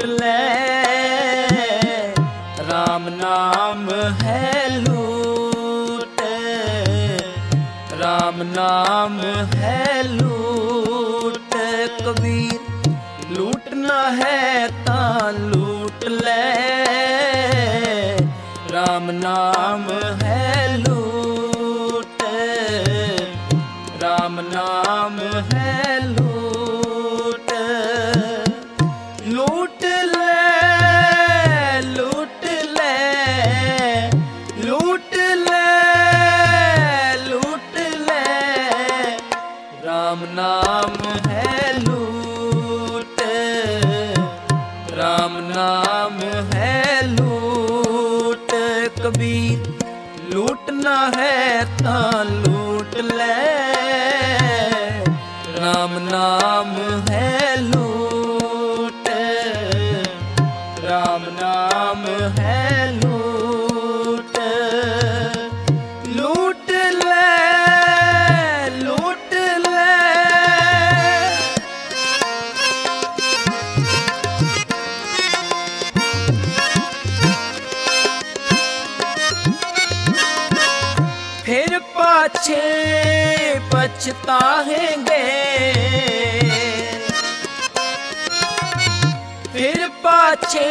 ले। राम नाम है लूट, राम नाम है लूट। कबीर लूटना है तां लूट ले। राम नाम है लूट, राम नाम है लूट। लूट ले, लूट ले, लूट ले, लूट ले। राम नाम है लूट, राम नाम है लूट। कबीर लूटना है तां लूट ले। राम नाम है लूट, राम नाम है लूट। लूट ले, लूट ले। फिर पाछे पछताएंगे, फिर पाछे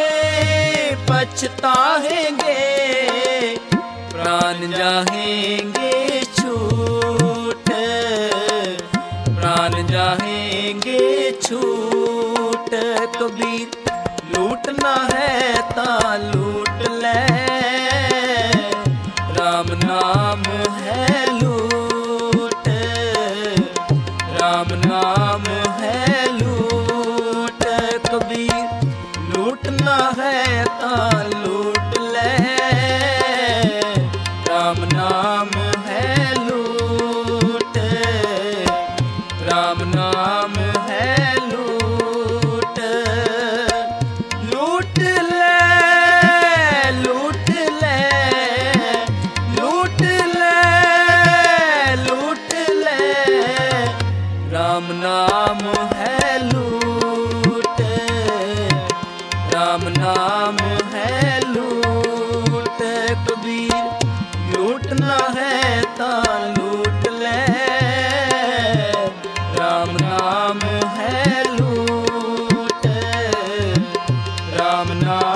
पछताएंगे। प्राण जाएंगे छूट, प्राण जाएंगे छूट। कबीर लूटना है तां लूट ले। राम नाम है लूट, राम नाम है लूट। कबीर लूटना है तां लूट ले। राम नाम है लूट, राम नाम है लूट। लूट ले, लूट ले, लूट ले, लूट ले। राम नाम है लूट, राम नाम है लूट। कबीर लूटना है तां लूट ले। राम नाम है लूट, राम नाम